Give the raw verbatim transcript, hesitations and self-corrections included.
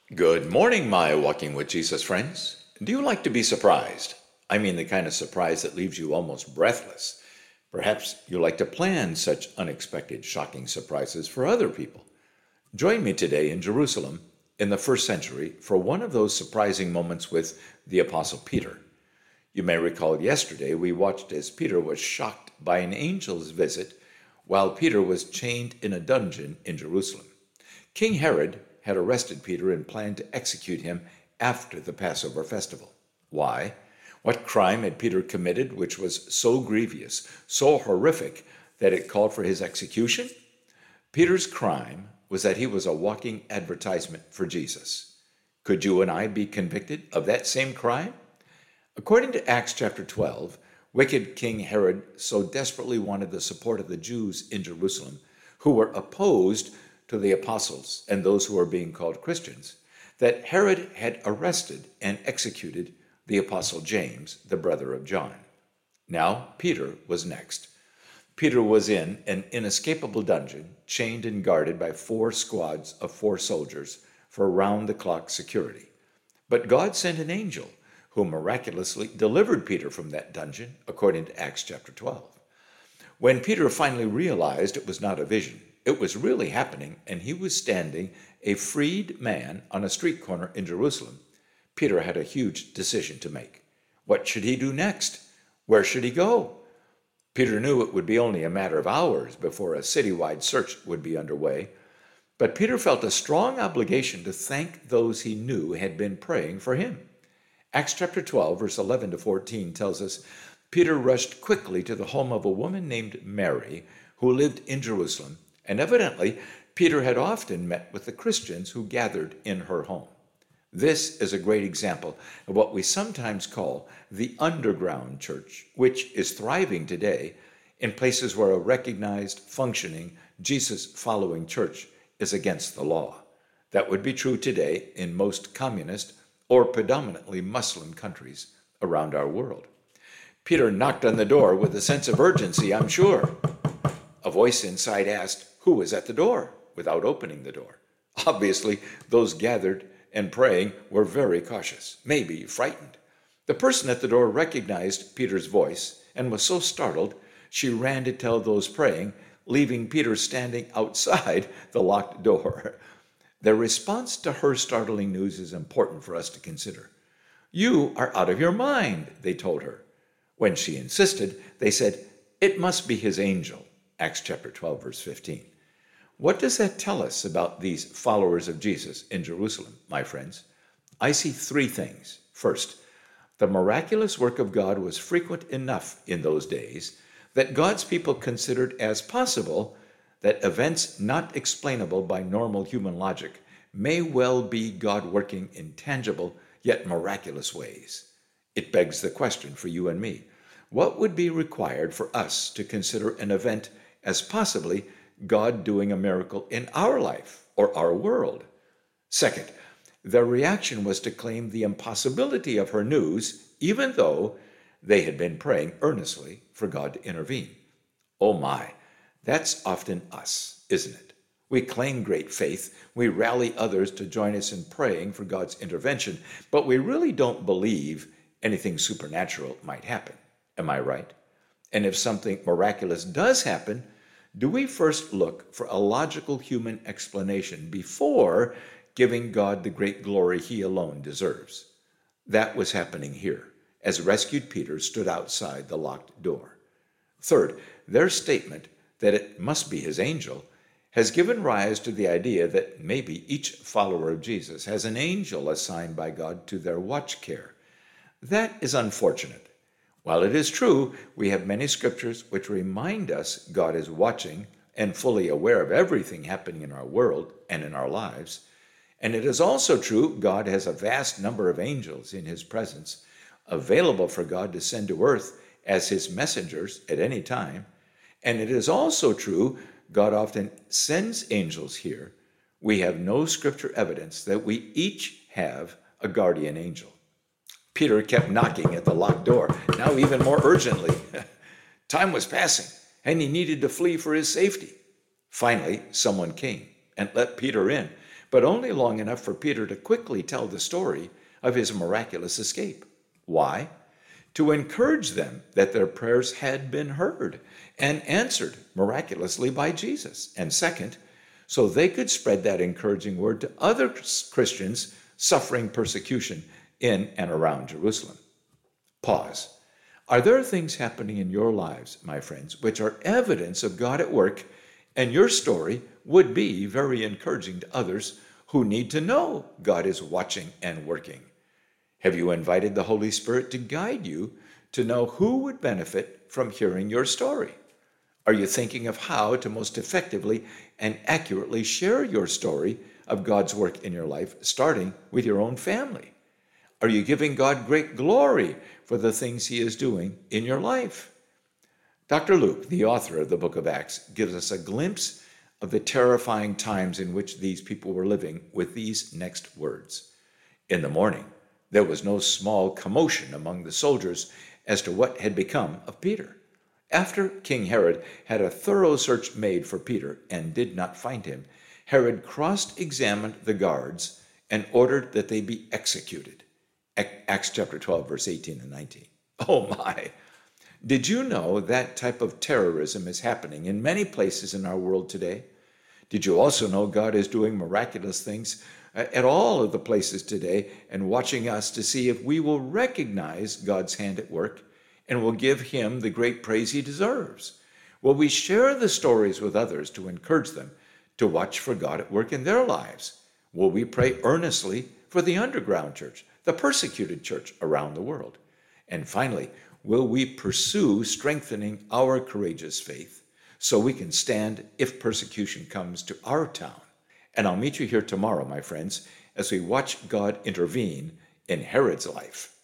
Good morning, my Walking with Jesus friends. Do you like to be surprised? I mean, the kind of surprise that leaves you almost breathless. Perhaps you like to plan such unexpected, shocking surprises for other people. Join me today in Jerusalem in the first century for one of those surprising moments with the Apostle Peter. You may recall yesterday we watched as Peter was shocked by an angel's visit while Peter was chained in a dungeon in Jerusalem. King Herod had arrested Peter and planned to execute him after the Passover festival. Why? What crime had Peter committed which was so grievous, so horrific that it called for his execution? Peter's crime was that he was a walking advertisement for Jesus. Could you and I be convicted of that same crime? According to Acts chapter twelve, wicked King Herod so desperately wanted the support of the Jews in Jerusalem, who were opposed to the apostles and those who were being called Christians, that Herod had arrested and executed the apostle James, the brother of John. Now Peter was next. Peter was in an inescapable dungeon, chained and guarded by four squads of four soldiers for round-the-clock security. But God sent an angel who miraculously delivered Peter from that dungeon, according to Acts chapter twelve. When Peter finally realized it was not a vision, it was really happening, and he was standing a freed man on a street corner in Jerusalem, Peter had a huge decision to make. What should he do next? Where should he go? Peter knew it would be only a matter of hours before a citywide search would be underway, but Peter felt a strong obligation to thank those he knew had been praying for him. Acts chapter twelve, verse eleven to fourteen tells us, Peter rushed quickly to the home of a woman named Mary, who lived in Jerusalem, and evidently Peter had often met with the Christians who gathered in her home. This is a great example of what we sometimes call the underground church, which is thriving today in places where a recognized, functioning, Jesus-following church is against the law. That would be true today in most communist or predominantly Muslim countries around our world. Peter knocked on the door with a sense of urgency, I'm sure. A voice inside asked, "Who was at the door?" without opening the door. Obviously, those gathered and praying were very cautious, maybe frightened. The person at the door recognized Peter's voice and was so startled, she ran to tell those praying, leaving Peter standing outside the locked door. Their response to her startling news is important for us to consider. "You are out of your mind," they told her. When she insisted, they said, "It must be his angel." Acts chapter twelve, verse fifteen. What does that tell us about these followers of Jesus in Jerusalem, my friends? I see three things. First, the miraculous work of God was frequent enough in those days that God's people considered as possible that events not explainable by normal human logic may well be God working in tangible yet miraculous ways. It begs the question for you and me. What would be required for us to consider an event as possibly God doing a miracle in our life or our world? Second, their reaction was to claim the impossibility of her news, even though they had been praying earnestly for God to intervene. Oh my, that's often us, isn't it? We claim great faith, we rally others to join us in praying for God's intervention, but we really don't believe anything supernatural might happen. Am I right? And if something miraculous does happen, do we first look for a logical human explanation before giving God the great glory he alone deserves? That was happening here, as rescued Peter stood outside the locked door. Third, their statement that it must be his angel has given rise to the idea that maybe each follower of Jesus has an angel assigned by God to their watch care. That is unfortunate. While it is true, we have many scriptures which remind us God is watching and fully aware of everything happening in our world and in our lives. And it is also true God has a vast number of angels in his presence, available for God to send to earth as his messengers at any time. And it is also true God often sends angels here. We have no scripture evidence that we each have a guardian angel. Peter kept knocking at the locked door, now even more urgently. Time was passing, and he needed to flee for his safety. Finally, someone came and let Peter in, but only long enough for Peter to quickly tell the story of his miraculous escape. Why? To encourage them that their prayers had been heard and answered miraculously by Jesus. And second, so they could spread that encouraging word to other Christians suffering persecution in and around Jerusalem. Pause. Are there things happening in your lives, my friends, which are evidence of God at work, and your story would be very encouraging to others who need to know God is watching and working? Have you invited the Holy Spirit to guide you to know who would benefit from hearing your story? Are you thinking of how to most effectively and accurately share your story of God's work in your life, starting with your own family? Are you giving God great glory for the things he is doing in your life? Doctor Luke, the author of the book of Acts, gives us a glimpse of the terrifying times in which these people were living with these next words. In the morning, there was no small commotion among the soldiers as to what had become of Peter. After King Herod had a thorough search made for Peter and did not find him, Herod cross-examined the guards and ordered that they be executed. Acts chapter twelve, verse eighteen and nineteen. Oh my! Did you know that type of terrorism is happening in many places in our world today? Did you also know God is doing miraculous things at all of the places today and watching us to see if we will recognize God's hand at work and will give him the great praise he deserves? Will we share the stories with others to encourage them to watch for God at work in their lives? Will we pray earnestly for the underground church, the persecuted church around the world? And finally, will we pursue strengthening our courageous faith so we can stand if persecution comes to our town? And I'll meet you here tomorrow, my friends, as we watch God intervene in Herod's life.